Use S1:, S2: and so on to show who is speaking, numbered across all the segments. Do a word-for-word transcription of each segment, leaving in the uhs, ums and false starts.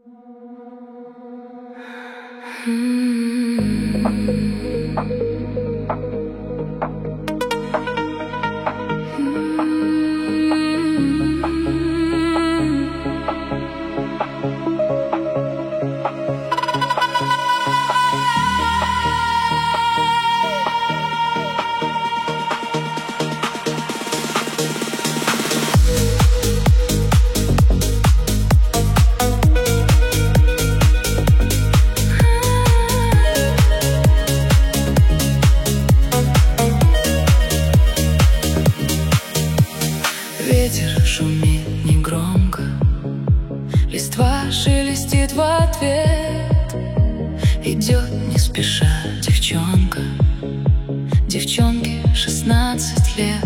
S1: Ветер шумит негромко, листва шелестит в ответ. Идет не спеша девчонка, девчонке шестнадцать лет.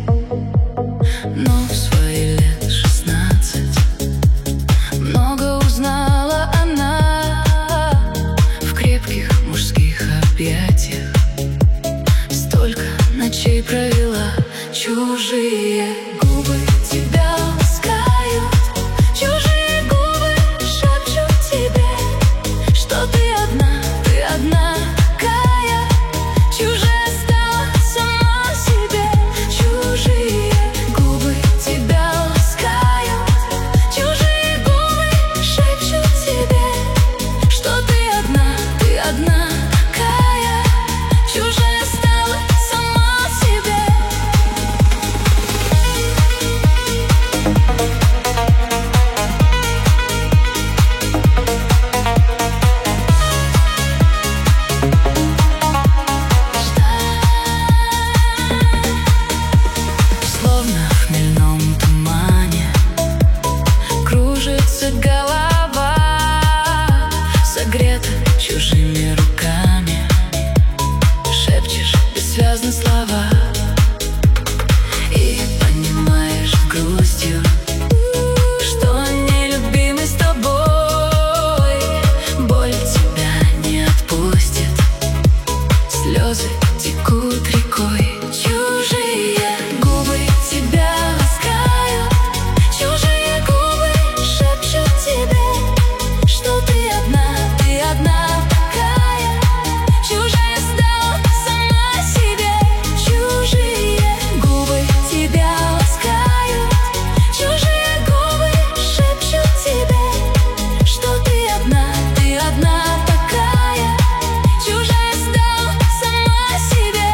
S1: Но в свои лет шестнадцать много узнала она в крепких мужских объятиях. Столько ночей провела. Чужие губы тебя ласкают, чужие губы шепчут тебе, что ты одна, ты одна такая. Чужая стала сама себе. Чужие губы тебя ласкают, чужие губы шепчут тебе, что ты одна, ты одна такая. Чужая стала сама себе. Словно в хмельном тумане кружится голова, согрета чужими руками. Шепчешь бессвязно слова и понимаешь грустью, что нелюбимый с тобой боль тебя не отпустит. Слезы текут рекой. Чужие губы тебя ласкают, чужие губы шепчут тебе, что ты одна, ты одна такая. Чужая стала сама себе. Чужие губы тебя ласкают, чужие губы шепчут тебе, что ты одна, ты одна такая. Чужая стала сама себе.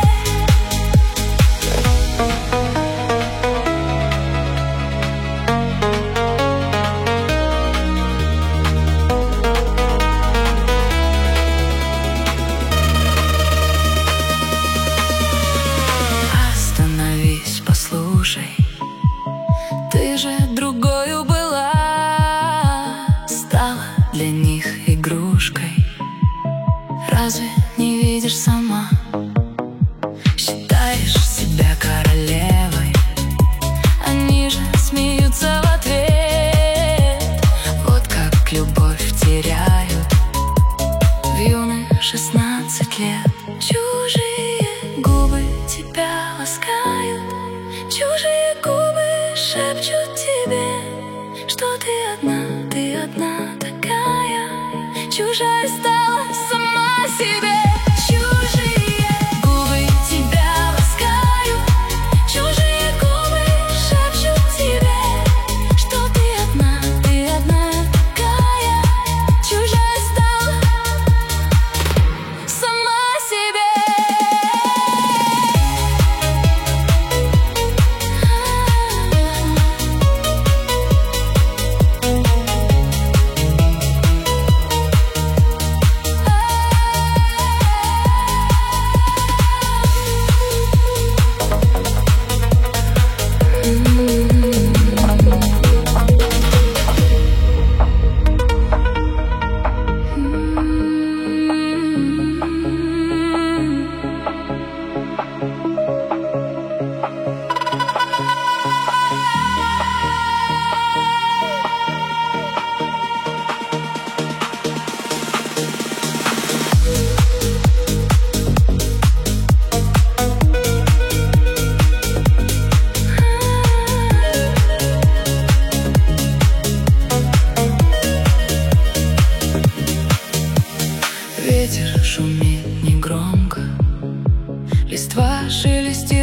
S1: Остановись, послушай, ты же другою была, стала для них игрушкой. Разве не видишь сама? Считаешь себя королевой, они же смеются в ответ. Вот как любовь теряют в юных шестнадцать лет. Чужие губы тебя ласкают, чужие губы шепчут тебе, что ты одна, ты одна такая. Чужая стала сама себе. Чужие губы тебя ласкают, чужие губы шепчут тебе, что ты одна, ты одна такая. Чужая стала сама себе.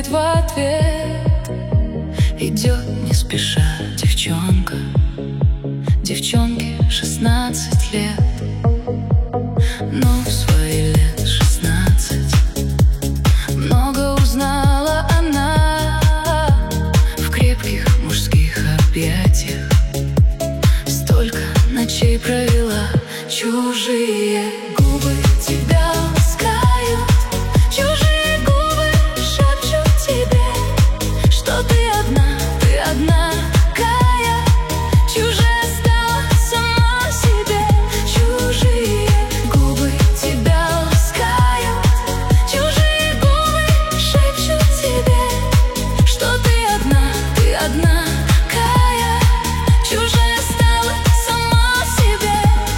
S1: в ответ. Идет не спеша девчонка, девчонке шестнадцать лет. Но в свои лет шестнадцать много узнала она в крепких мужских объятиях. Столько ночей провела. Чужие губы тебя ласкают, чужие губы шепчут тебе, что ты одна, ты одна такая. Чужая стала сама себе. Чужие губы тебя ласкают, чужие губы шепчут тебе, что ты одна, ты одна такая. Чужая стала сама себе.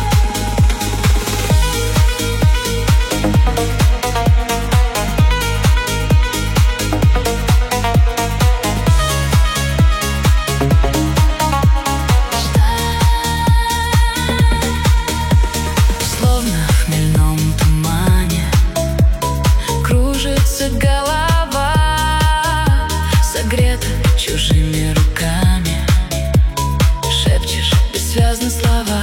S1: Словно в хмельном тумане кружится голова, согрета чужими руками. Шепчешь бессвязно слова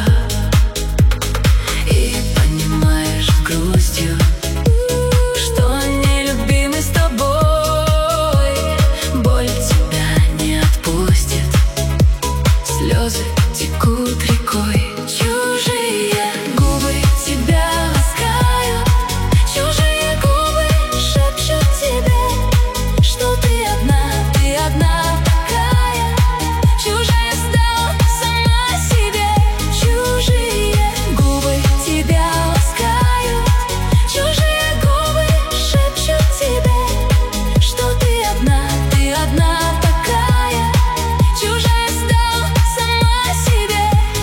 S1: и понимаешь с грустью, что нелюбимый с тобой боль тебя не отпустит. Слезы текут рекой. Чужие губы тебя ласкают, чужие губы шепчут тебе, что ты одна, ты одна такая. Чужая стала сама себе. Чужие губы тебя ласкают, чужие губы шепчут тебе, что ты одна, ты одна такая. Чужая стала сама себе.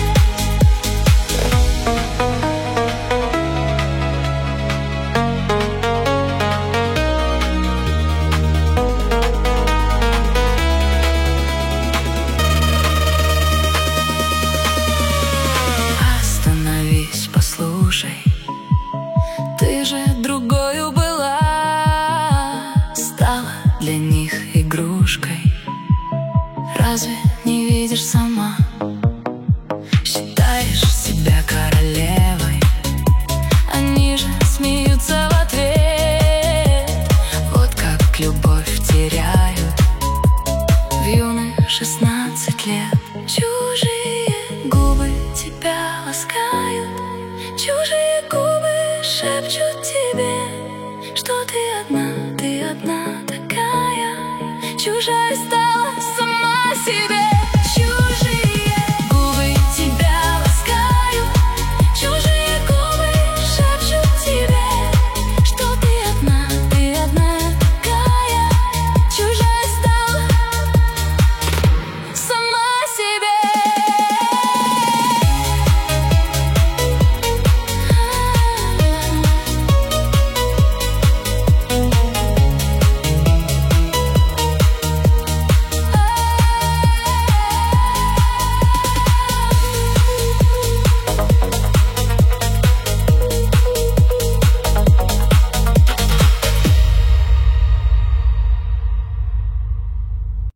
S1: Остановись, послушай, ты же другою была, стала для них игрушкой. Разве не видишь сама? Считаешь себя королевой, они же смеются в ответ. Вот как любовь теряют в юных шестнадцать лет. Чужие губы тебя ласкают, чужие губы шепчут тебе, что ты одна, ты одна такая. Чужая стала сама себе.